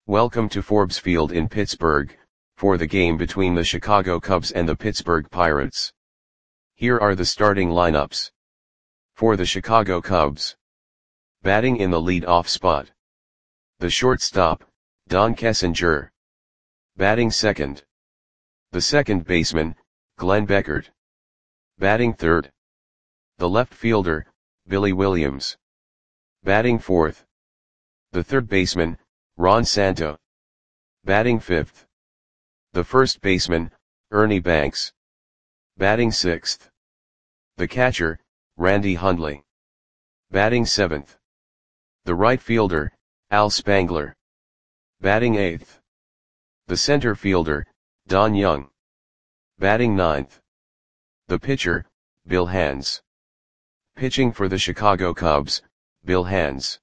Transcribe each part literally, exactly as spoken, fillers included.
Welcome to Forbes Field in Pittsburgh, for the game between the Chicago Cubs and the Pittsburgh Pirates. Here are the starting lineups. For the Chicago Cubs. Batting in the lead-off spot. The shortstop, Don Kessinger. Batting second. The second baseman, Glenn Beckert. Batting third. The left fielder, Billy Williams. Batting fourth. The third baseman, Ron Santo. Batting fifth. The first baseman, Ernie Banks. Batting sixth. The catcher, Randy Hundley. Batting seventh. The right fielder, Al Spangler. Batting eighth. The center fielder, Don Young. Batting ninth. The pitcher, Bill Hands. Pitching for the Chicago Cubs, Bill Hands.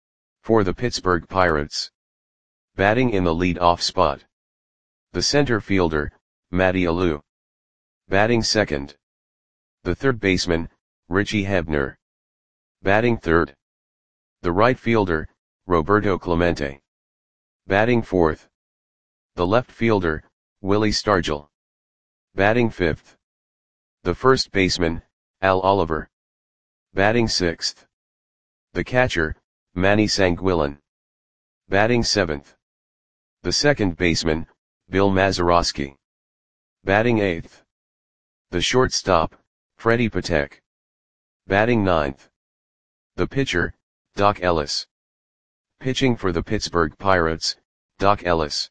For the Pittsburgh Pirates. Batting in the lead-off spot. The center fielder, Matty Alou. Batting second. The third baseman, Richie Hebner. Batting third. The right fielder, Roberto Clemente. Batting fourth. The left fielder, Willie Stargell. Batting fifth. The first baseman, Al Oliver. Batting sixth. The catcher, Manny Sanguillen. Batting seventh. The second baseman, Bill Mazeroski. Batting eighth. The shortstop, Freddie Patek. Batting ninth. The pitcher, Doc Ellis. Pitching for the Pittsburgh Pirates, Doc Ellis.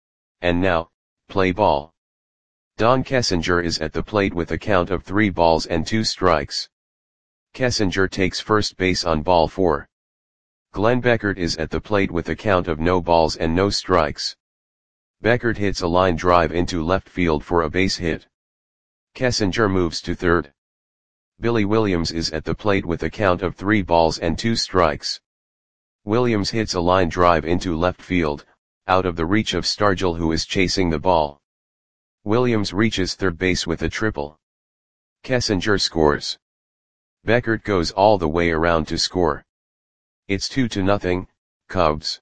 And now, play ball. Don Kessinger is at the plate with a count of three balls and two strikes. Kessinger takes first base on ball four. Glenn Beckert is at the plate with a count of no balls and no strikes. Beckert hits a line drive into left field for a base hit. Kessinger moves to third. Billy Williams is at the plate with a count of three balls and two strikes. Williams hits a line drive into left field, out of the reach of Stargell, who is chasing the ball. Williams reaches third base with a triple. Kessinger scores. Beckert goes all the way around to score. It's two to nothing, Cubs.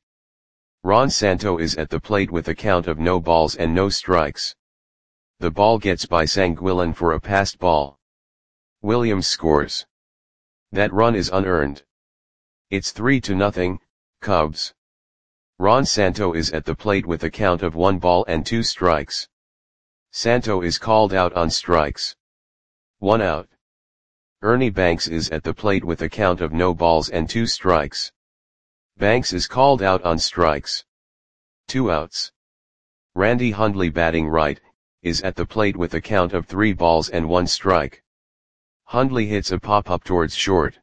Ron Santo is at the plate with a count of no balls and no strikes. The ball gets by Sanguillen for a passed ball. Williams scores. That run is unearned. It's three to nothing, Cubs. Ron Santo is at the plate with a count of one ball and two strikes. Santo is called out on strikes. One out. Ernie Banks is at the plate with a count of no balls and two strikes. Banks is called out on strikes. Two outs. Randy Hundley, batting right, is at the plate with a count of three balls and one strike. Hundley hits a pop-up towards short.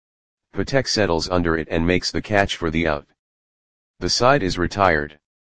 Patek settles under it and makes the catch for the out. The side is retired.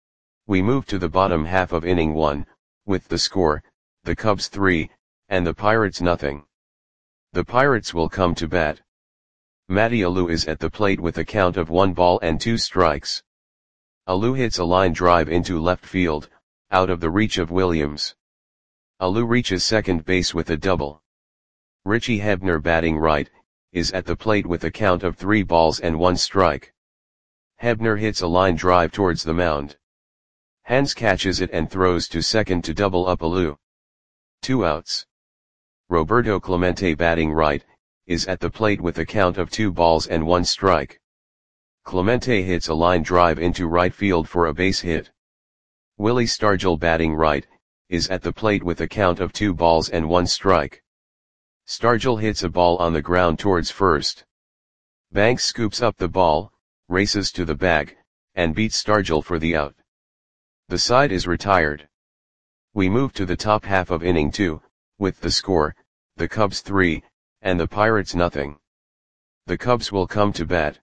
We move to the bottom half of inning one, with the score, the Cubs three, and the Pirates nothing. The Pirates will come to bat. Matty Alou is at the plate with a count of one ball and two strikes. Alou hits a line drive into left field, out of the reach of Williams. Alou reaches second base with a double. Richie Hebner, batting right, is at the plate with a count of three balls and one strike. Hebner hits a line drive towards the mound. Hands catches it and throws to second to double up Alou. Two outs. Roberto Clemente, batting right, is at the plate with a count of two balls and one strike. Clemente hits a line drive into right field for a base hit. Willie Stargell, batting right, is at the plate with a count of two balls and one strike. Stargell hits a ball on the ground towards first. Banks scoops up the ball, races to the bag, and beats Stargell for the out. The side is retired. We move to the top half of inning two, with the score, the Cubs three, and the Pirates nothing. The Cubs will come to bat.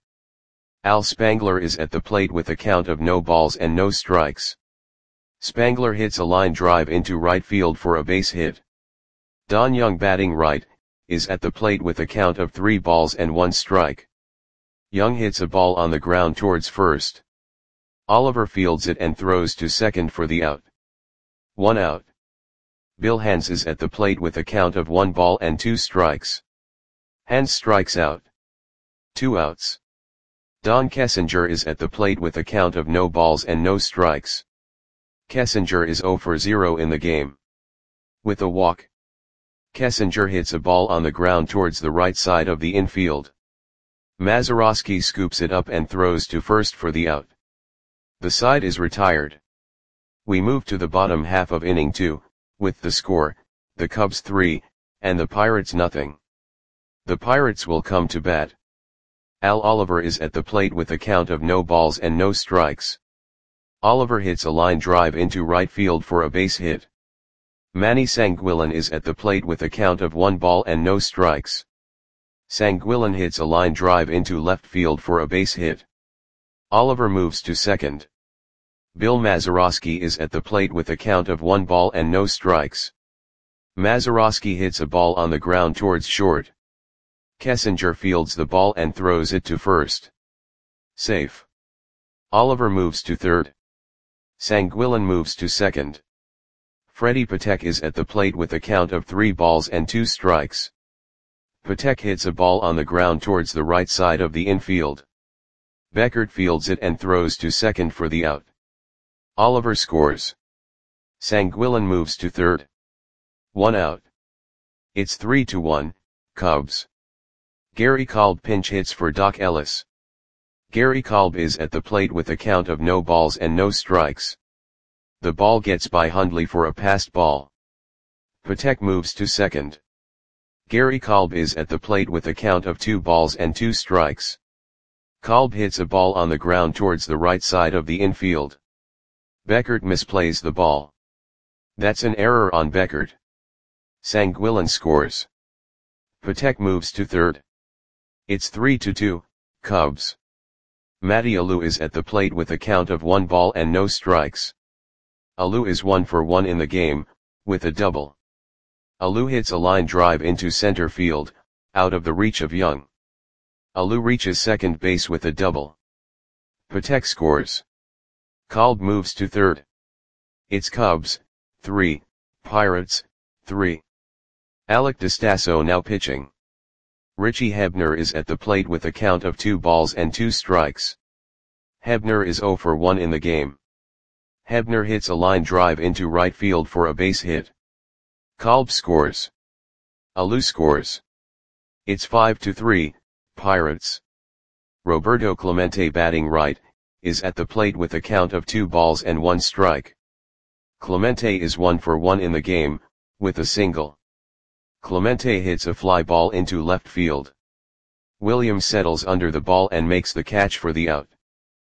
Al Spangler is at the plate with a count of no balls and no strikes. Spangler hits a line drive into right field for a base hit. Don Young, batting right, is at the plate with a count of three balls and one strike. Young hits a ball on the ground towards first. Oliver fields it and throws to second for the out. One out. Bill Hands is at the plate with a count of one ball and two strikes. Hands strikes out. Two outs. Don Kessinger is at the plate with a count of no balls and no strikes. Kessinger is zero for zero in the game. With a walk, Kessinger hits a ball on the ground towards the right side of the infield. Mazeroski scoops it up and throws to first for the out. The side is retired. We move to the bottom half of inning two, with the score, the Cubs three, and the Pirates nothing. The Pirates will come to bat. Al Oliver is at the plate with a count of no balls and no strikes. Oliver hits a line drive into right field for a base hit. Manny Sanguillen is at the plate with a count of one ball and no strikes. Sanguillen hits a line drive into left field for a base hit. Oliver moves to second. Bill Mazeroski is at the plate with a count of one ball and no strikes. Mazeroski hits a ball on the ground towards short. Kessinger fields the ball and throws it to first. Safe. Oliver moves to third. Sanguillen moves to second. Freddie Patek is at the plate with a count of three balls and two strikes. Patek hits a ball on the ground towards the right side of the infield. Beckert fields it and throws to second for the out. Oliver scores. Sanguillen moves to third. One out. It's three to one, Cubs. Gary Kolb pinch hits for Doc Ellis. Gary Kolb is at the plate with a count of no balls and no strikes. The ball gets by Hundley for a passed ball. Patek moves to second. Gary Kolb is at the plate with a count of two balls and two strikes. Kolb hits a ball on the ground towards the right side of the infield. Beckert misplays the ball. That's an error on Beckert. Sanguillen scores. Patek moves to third. It's three to two, Cubs. Matty Alou is at the plate with a count of one ball and no strikes. Alou is one for one in the game, with a double. Alou hits a line drive into center field, out of the reach of Young. Alou reaches second base with a double. Patek scores. Kolb moves to third. It's Cubs, three, Pirates, three. Alec DeStasso now pitching. Richie Hebner is at the plate with a count of two balls and two strikes. Hebner is zero for one in the game. Hebner hits a line drive into right field for a base hit. Kolb scores. Alou scores. It's five to three, Pirates. Roberto Clemente batting right, is at the plate with a count of two balls and one strike. Clemente is one for one in the game, with a single. Clemente hits a fly ball into left field. Williams settles under the ball and makes the catch for the out.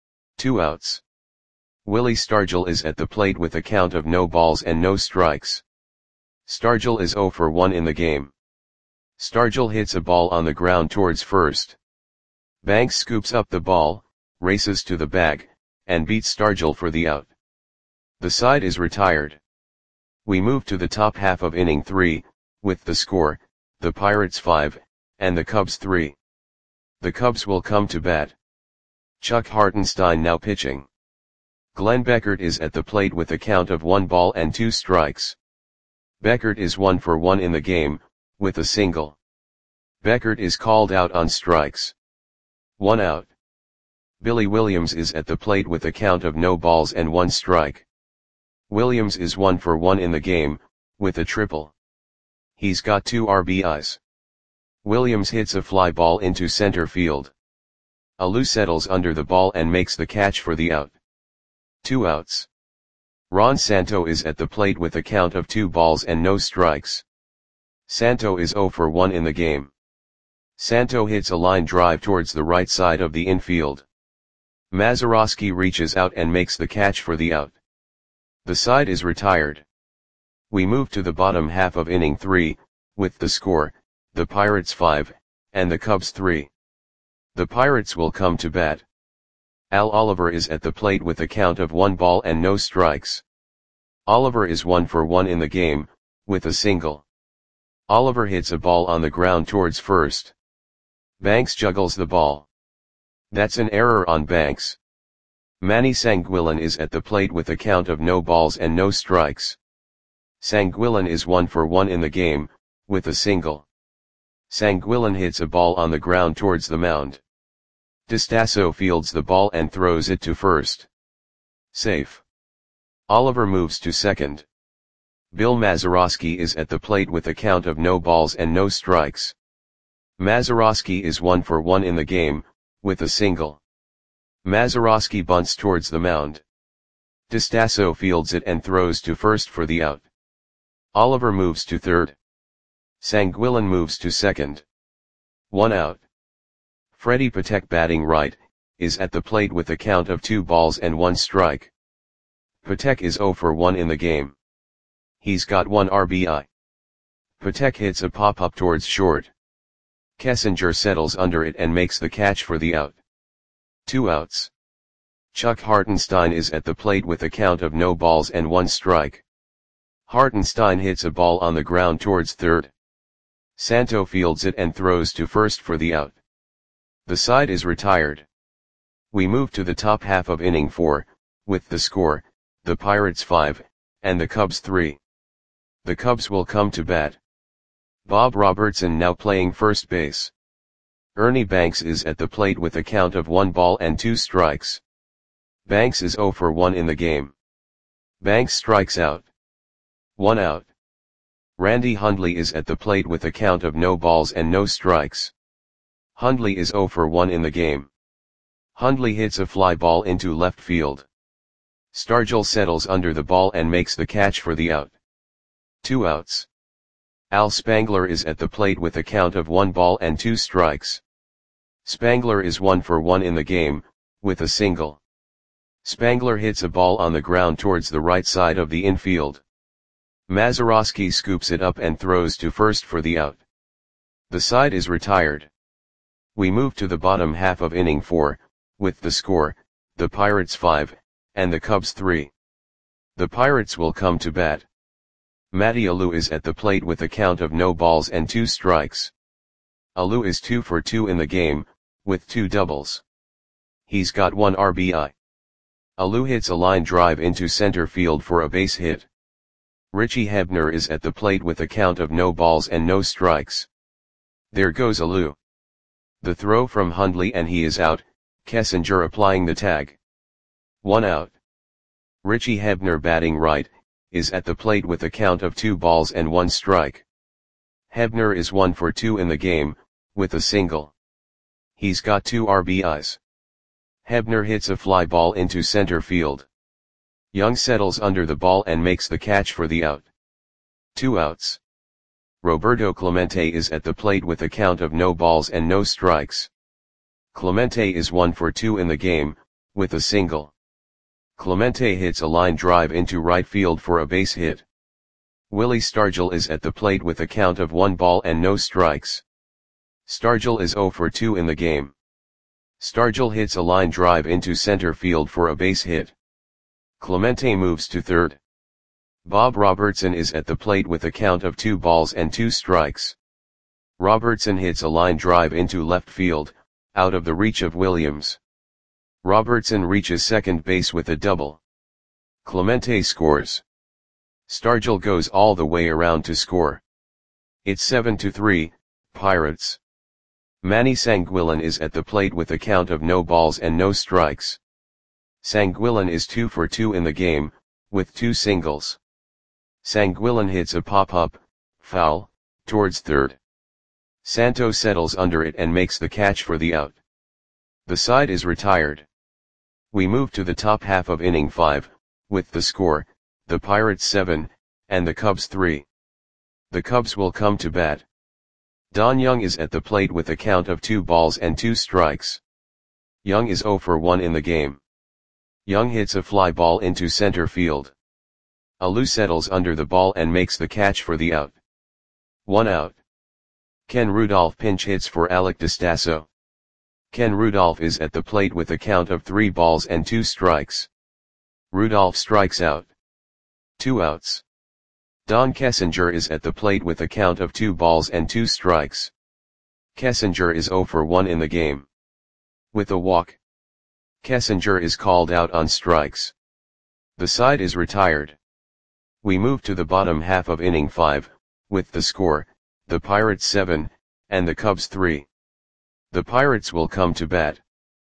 Two outs. Willie Stargell is at the plate with a count of no balls and no strikes. Stargell is zero for one in the game. Stargell hits a ball on the ground towards first. Banks scoops up the ball, races to the bag, and beats Stargell for the out. The side is retired. We move to the top half of inning three, with the score, the Pirates five, and the Cubs three. The Cubs will come to bat. Chuck Hartenstein now pitching. Glenn Beckert is at the plate with a count of one ball and two strikes. Beckert is one for one in the game, with a single. Beckert is called out on strikes. One out. Billy Williams is at the plate with a count of no balls and one strike. Williams is one for one in the game, with a triple. He's got two R B Is. Williams hits a fly ball into center field. Alou settles under the ball and makes the catch for the out. Two outs. Ron Santo is at the plate with a count of two balls and no strikes. Santo is zero for one in the game. Santo hits a line drive towards the right side of the infield. Mazeroski reaches out and makes the catch for the out. The side is retired. We move to the bottom half of inning three, with the score, the Pirates five, and the Cubs three. The Pirates will come to bat. Al Oliver is at the plate with a count of one ball and no strikes. Oliver is one for one in the game, with a single. Oliver hits a ball on the ground towards first. Banks juggles the ball. That's an error on Banks. Manny Sanguillen is at the plate with a count of no balls and no strikes. Sanguillen is one for one in the game, with a single. Sanguillen hits a ball on the ground towards the mound. DeStasso fields the ball and throws it to first. Safe. Oliver moves to second. Bill Mazeroski is at the plate with a count of no balls and no strikes. Mazeroski is one for one in the game, with a single. Mazeroski bunts towards the mound. DeStasso fields it and throws to first for the out. Oliver moves to third. Sanguillen moves to second. One out. Freddie Patek, batting right, is at the plate with a count of two balls and one strike. Patek is zero for one in the game. He's got one R B I. Patek hits a pop-up towards short. Kessinger settles under it and makes the catch for the out. Two outs. Chuck Hartenstein is at the plate with a count of no balls and one strike. Hartenstein hits a ball on the ground towards third. Santo fields it and throws to first for the out. The side is retired. We move to the top half of inning four, with the score, the Pirates five, and the Cubs three. The Cubs will come to bat. Bob Robertson now playing first base. Ernie Banks is at the plate with a count of one ball and two strikes. Banks is zero for one in the game. Banks strikes out. One out. Randy Hundley is at the plate with a count of no balls and no strikes. Hundley is zero for one in the game. Hundley hits a fly ball into left field. Stargell settles under the ball and makes the catch for the out. Two outs. Al Spangler is at the plate with a count of one ball and two strikes. Spangler is one for one in the game, with a single. Spangler hits a ball on the ground towards the right side of the infield. Mazeroski scoops it up and throws to first for the out. The side is retired. We move to the bottom half of inning four, with the score, the Pirates five, and the Cubs three. The Pirates will come to bat. Matty Alou is at the plate with a count of no balls and two strikes. Alou is two for two in the game, with two doubles. He's got one R B I. Alou hits a line drive into center field for a base hit. Richie Hebner is at the plate with a count of no balls and no strikes. There goes Alou. The throw from Hundley and he is out, Kessinger applying the tag. One out. Richie Hebner, batting right, is at the plate with a count of two balls and one strike. Hebner is one for two in the game, with a single. He's got two R B Is. Hebner hits a fly ball into center field. Young settles under the ball and makes the catch for the out. Two outs. Roberto Clemente is at the plate with a count of no balls and no strikes. Clemente is one for two in the game, with a single. Clemente hits a line drive into right field for a base hit. Willie Stargell is at the plate with a count of one ball and no strikes. Stargell is zero for two in the game. Stargell hits a line drive into center field for a base hit. Clemente moves to third. Bob Robertson is at the plate with a count of two balls and two strikes. Robertson hits a line drive into left field, out of the reach of Williams. Robertson reaches second base with a double. Clemente scores. Stargell goes all the way around to score. It's seven to three, Pirates. Manny Sanguillen is at the plate with a count of no balls and no strikes. Sanguillen is two for two in the game, with two singles. Sanguillen hits a pop-up, foul, towards third. Santo settles under it and makes the catch for the out. The side is retired. We move to the top half of inning five, with the score, the Pirates seven, and the Cubs three. The Cubs will come to bat. Don Young is at the plate with a count of two balls and two strikes. Young is zero for one in the game. Young hits a fly ball into center field. Alou settles under the ball and makes the catch for the out. One out. Ken Rudolph pinch hits for Alec DeStasso. Ken Rudolph is at the plate with a count of three balls and two strikes. Rudolph strikes out. Two outs. Don Kessinger is at the plate with a count of two balls and two strikes. Kessinger is zero for one in the game. With a walk. Kessinger is called out on strikes. The side is retired. We move to the bottom half of inning five, with the score, the Pirates seven, and the Cubs three. The Pirates will come to bat.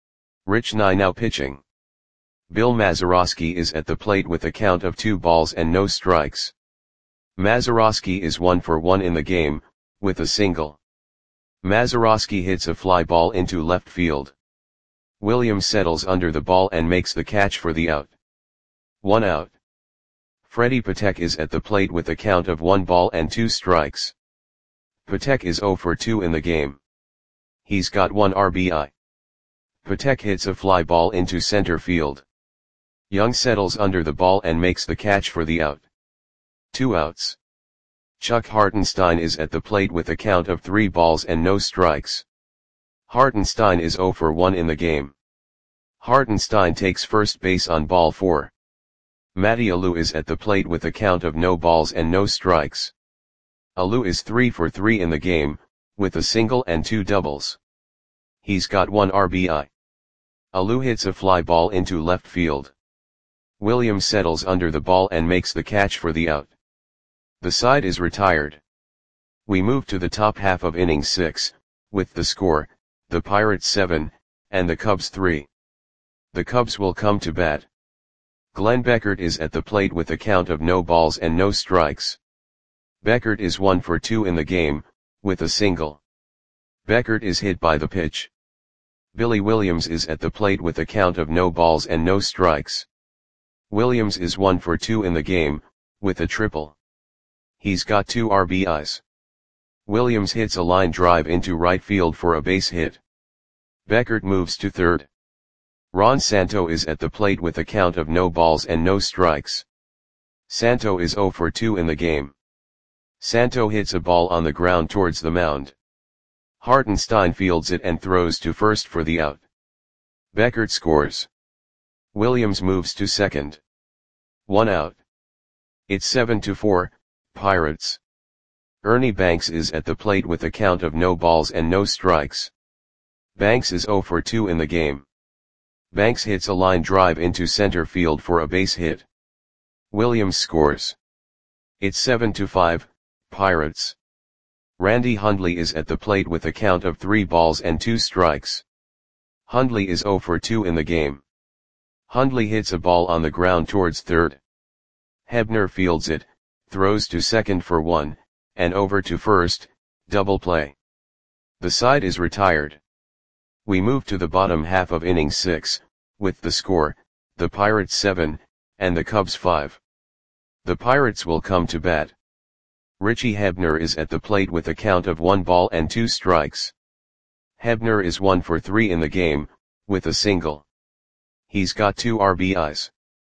Rich Nye now pitching. Bill Mazeroski is at the plate with a count of two balls and no strikes. Mazeroski is one for one in the game, with a single. Mazeroski hits a fly ball into left field. Williams settles under the ball and makes the catch for the out. One out. Freddie Patek is at the plate with a count of one ball and two strikes. Patek is zero for two in the game. He's got one R B I. Patek hits a fly ball into center field. Young settles under the ball and makes the catch for the out. Two outs. Chuck Hartenstein is at the plate with a count of three balls and no strikes. Hartenstein is zero for one in the game. Hartenstein takes first base on ball four. Matty Alou is at the plate with a count of no balls and no strikes. Alou is three for three in the game, with a single and two doubles. He's got one R B I. Alou hits a fly ball into left field. Williams settles under the ball and makes the catch for the out. The side is retired. We move to the top half of inning six, with the score, the Pirates seven, and the Cubs three. The Cubs will come to bat. Glenn Beckert is at the plate with a count of no balls and no strikes. Beckert is one for two in the game, with a single. Beckert is hit by the pitch. Billy Williams is at the plate with a count of no balls and no strikes. Williams is one for two in the game, with a triple. He's got two R B Is. Williams hits a line drive into right field for a base hit. Beckert moves to third. Ron Santo is at the plate with a count of no balls and no strikes. Santo is zero for two in the game. Santo hits a ball on the ground towards the mound. Hartenstein fields it and throws to first for the out. Beckert scores. Williams moves to second. One out. It's seven to four, Pirates. Ernie Banks is at the plate with a count of no balls and no strikes. Banks is zero for two in the game. Banks hits a line drive into center field for a base hit. Williams scores. It's seven to five, Pirates. Randy Hundley is at the plate with a count of three balls and two strikes. Hundley is zero for two in the game. Hundley hits a ball on the ground towards third. Hebner fields it, throws to second for one, and over to first, double play. The side is retired. We move to the bottom half of inning six, with the score, the Pirates seven, and the Cubs five. The Pirates will come to bat. Richie Hebner is at the plate with a count of one ball and two strikes. Hebner is one for three in the game, with a single. He's got two R B Is.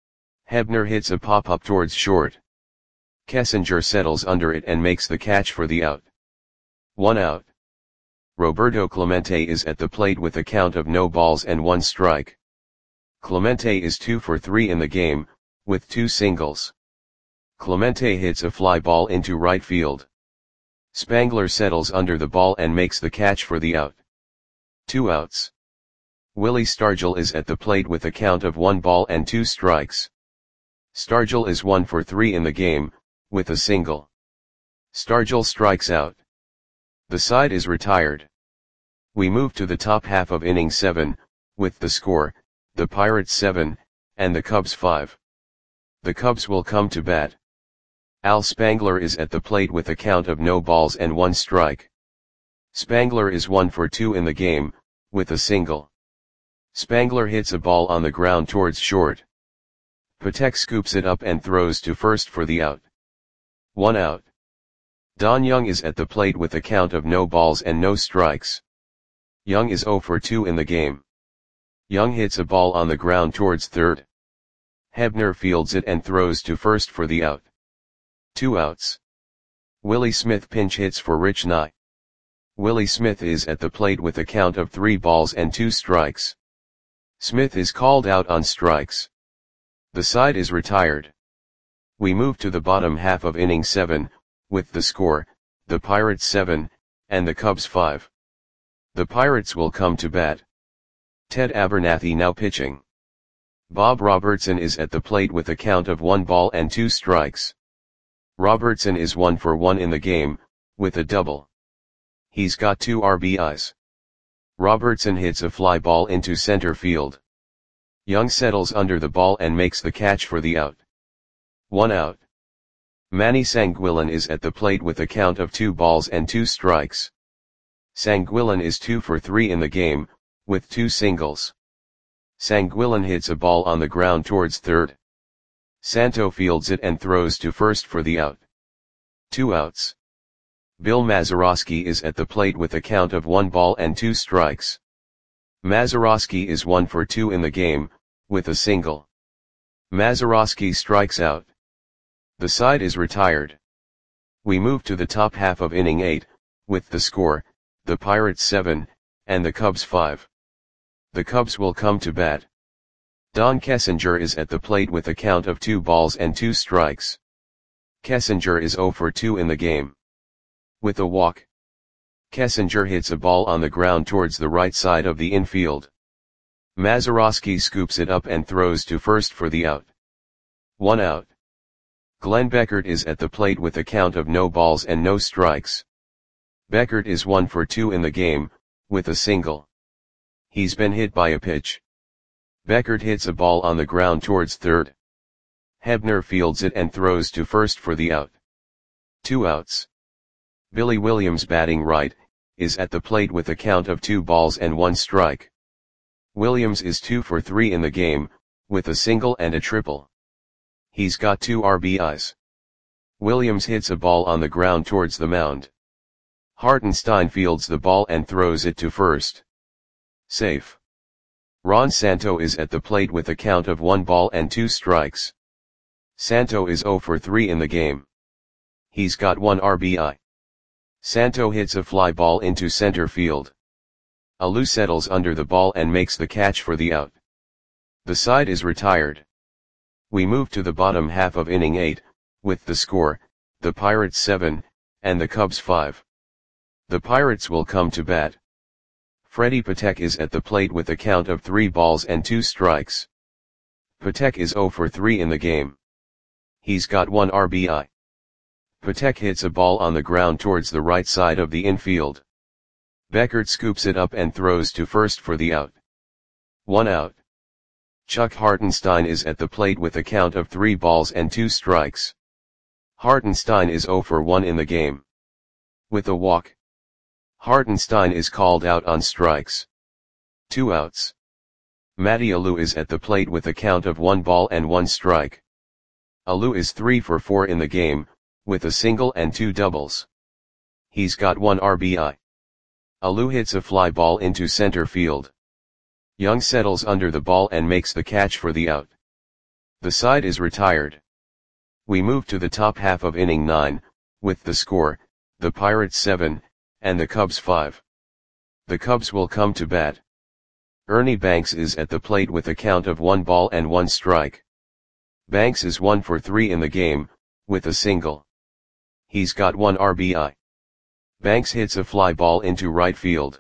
Hebner hits a pop-up towards short. Kessinger settles under it and makes the catch for the out. One out. Roberto Clemente is at the plate with a count of no balls and one strike. Clemente is two for three in the game, with two singles. Clemente hits a fly ball into right field. Spangler settles under the ball and makes the catch for the out. Two outs. Willie Stargell is at the plate with a count of one ball and two strikes. Stargell is one for three in the game, with a single. Stargell strikes out. The side is retired. We move to the top half of inning seven, with the score, the Pirates seven, and the Cubs five. The Cubs will come to bat. Al Spangler is at the plate with a count of no balls and one strike. Spangler is one for two in the game, with a single. Spangler hits a ball on the ground towards short. Patek scoops it up and throws to first for the out. One out. Don Young is at the plate with a count of no balls and no strikes. Young is zero for two in the game. Young hits a ball on the ground towards third. Hebner fields it and throws to first for the out. Two outs. Willie Smith pinch hits for Rich Nye. Willie Smith is at the plate with a count of three balls and two strikes. Smith is called out on strikes. The side is retired. We move to the bottom half of inning seven, with the score, the Pirates seven, and the Cubs five. The Pirates will come to bat. Ted Abernathy now pitching. Bob Robertson is at the plate with a count of one ball and two strikes. Robertson is one for one in the game, with a double. He's got two R B Is. Robertson hits a fly ball into center field. Young settles under the ball and makes the catch for the out. One out. Manny Sanguillen is at the plate with a count of two balls and two strikes. Sanguillen is two for three in the game, with two singles. Sanguillen hits a ball on the ground towards third. Santo fields it and throws to first for the out. Two outs. Bill Mazeroski is at the plate with a count of one ball and two strikes. Mazeroski is one for two in the game, with a single. Mazeroski strikes out. The side is retired. We move to the top half of inning eight, with the score, the Pirates seven, and the Cubs five. The Cubs will come to bat. Don Kessinger is at the plate with a count of two balls and two strikes. Kessinger is zero for two in the game. With a walk. Kessinger hits a ball on the ground towards the right side of the infield. Mazeroski scoops it up and throws to first for the out. One out. Glenn Beckert is at the plate with a count of no balls and no strikes. Beckert is one for two in the game, with a single. He's been hit by a pitch. Beckert hits a ball on the ground towards third. Hebner fields it and throws to first for the out. Two outs. Billy Williams, batting right, is at the plate with a count of two balls and one strike. Williams is two for three in the game, with a single and a triple. He's got two R B Is. Williams hits a ball on the ground towards the mound. Hartenstein fields the ball and throws it to first. Safe. Ron Santo is at the plate with a count of one ball and two strikes. Santo is zero for three in the game. He's got one R B I. Santo hits a fly ball into center field. Alou settles under the ball and makes the catch for the out. The side is retired. We move to the bottom half of inning eight, with the score, the Pirates seven, and the Cubs five. The Pirates will come to bat. Freddie Patek is at the plate with a count of three balls and two strikes. Patek is zero for three in the game. He's got one R B I. Patek hits a ball on the ground towards the right side of the infield. Beckert scoops it up and throws to first for the out. One out. Chuck Hartenstein is at the plate with a count of three balls and two strikes. Hartenstein is zero for one in the game. With a walk. Hartenstein is called out on strikes. Two outs. Matty Alou is at the plate with a count of one ball and one strike. Alou is three for four in the game, with a single and two doubles. He's got one R B I. Alou hits a fly ball into center field. Young settles under the ball and makes the catch for the out. The side is retired. We move to the top half of inning nine, with the score, the Pirates seven, and the Cubs five. The Cubs will come to bat. Ernie Banks is at the plate with a count of one ball and one strike. Banks is one for three in the game, with a single. He's got one R B I. Banks hits a fly ball into right field.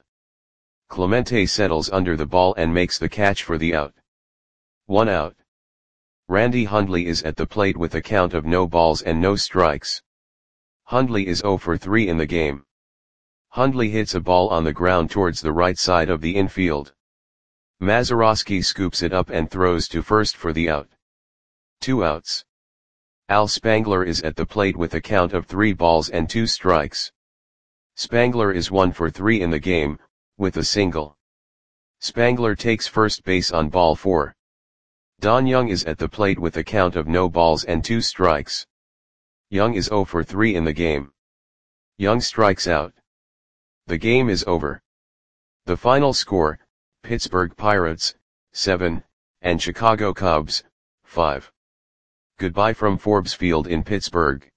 Clemente settles under the ball and makes the catch for the out. One out. Randy Hundley is at the plate with a count of no balls and no strikes. Hundley is zero for three in the game. Hundley hits a ball on the ground towards the right side of the infield. Mazeroski scoops it up and throws to first for the out. Two outs. Al Spangler is at the plate with a count of three balls and two strikes. Spangler is one for three in the game, with a single. Spangler takes first base on ball four. Don Young is at the plate with a count of no balls and two strikes. Young is zero for three in the game. Young strikes out. The game is over. The final score, Pittsburgh Pirates, seven, and Chicago Cubs, five. Goodbye from Forbes Field in Pittsburgh.